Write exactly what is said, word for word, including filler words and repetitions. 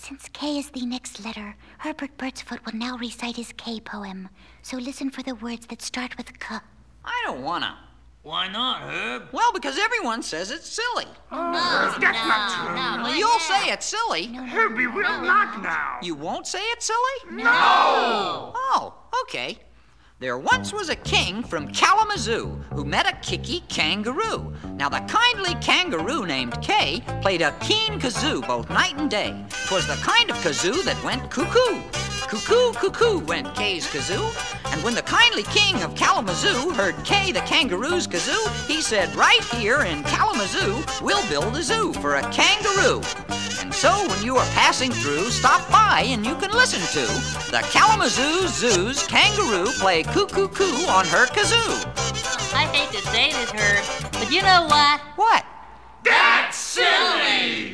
Since K is the next letter, Herbert Birdsfoot will now recite his K poem. So listen for the words that start with K. I don't wanna. Why not, Herb? Well, because everyone says it's silly. Oh, no, that's no, not true. no, Well, you'll say it's silly. No, no, Herbie no, will no, not no. now. You won't say it's silly? No. Oh, okay. There once was a king from Kalamazoo who met a kicky kangaroo. Now the kindly kangaroo named K played a keen kazoo both night and day. 'Twas the kind of kazoo that went cuckoo. Cuckoo, cuckoo went K's kazoo. And when the kindly king of Kalamazoo heard K the kangaroo's kazoo, he said, right here in Kalamazoo, we'll build a zoo for a kangaroo. And so when you are passing through, stop by and you can listen to the Kalamazoo Zoo's kangaroo play cuckoo coo on her kazoo. I hate to say this, Herb, but you know what? What? That's silly!